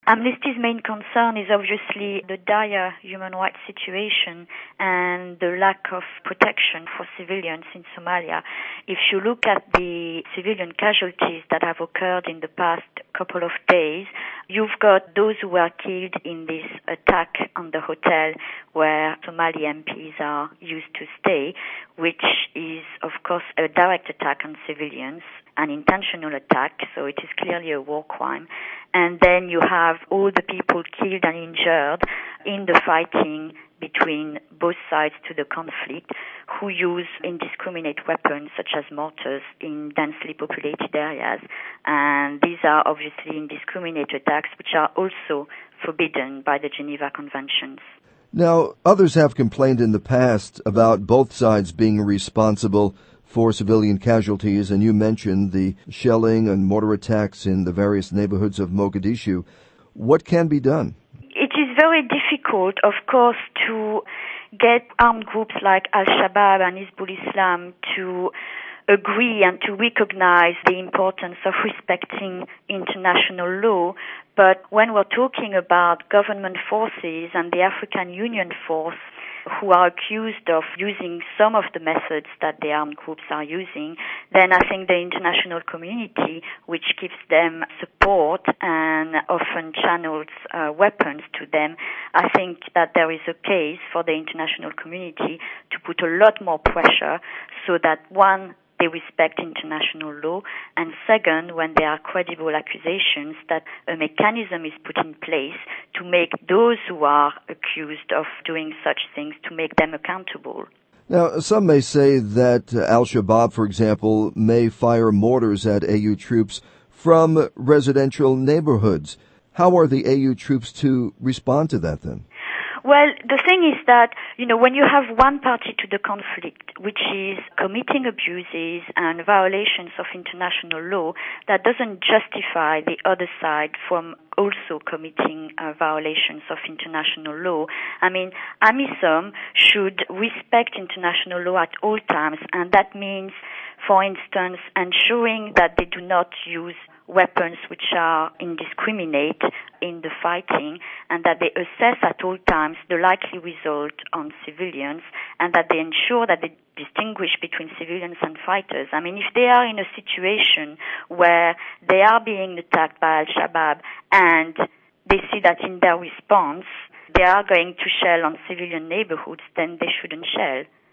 Amnesty's main concern is obviously the dire human rights situation and the lack of protection for civilians in Somalia. If you look at the civilian casualties that have occurred in the past couple of days, you've got those who were killed in this attack on the hotel where Somali MPs are used to stay, which is, of course, a direct attack on civilians, an intentional attack, so it is clearly a war crime. And then you have all the people killed and injured in the fighting between both sides to the conflict who use indiscriminate weapons such as mortars in densely populated areas. And these are obviously indiscriminate attacks which are also forbidden by the Geneva Conventions. Now, others have complained in the past about both sides being responsible for civilian casualties, and you mentioned the shelling and mortar attacks in the various neighborhoods of Mogadishu. What can be done? It is very difficult, of course, to get armed groups like Al-Shabaab and Hizbul Islam to agree and to recognize the importance of respecting international law. But when we're talking about government forces and the African Union force who are accused of using some of the methods that the armed groups are using, then I think the international community, which gives them support and often channels weapons to them, I think that there is a case for the international community to put a lot more pressure so that, one, they respect international law, and second, when there are credible accusations, that a mechanism is put in place to make those who are accused of doing such things, to make them accountable. Now, some may say that Al-Shabaab, for example, may fire mortars at AU troops from residential neighborhoods. How are the AU troops to respond to that then? Well, the thing is that, when you have one party to the conflict, which is committing abuses and violations of international law, that doesn't justify the other side from also committing violations of international law. I mean, AMISOM should respect international law at all times, and that means, for instance, ensuring that they do not use weapons which are indiscriminate in the fighting, and that they assess at all times the likely result on civilians, and that they ensure that they distinguish between civilians and fighters. I mean, if they are in a situation where they are being attacked by Al-Shabaab and they see that in their response they are going to shell on civilian neighborhoods, then they shouldn't shell.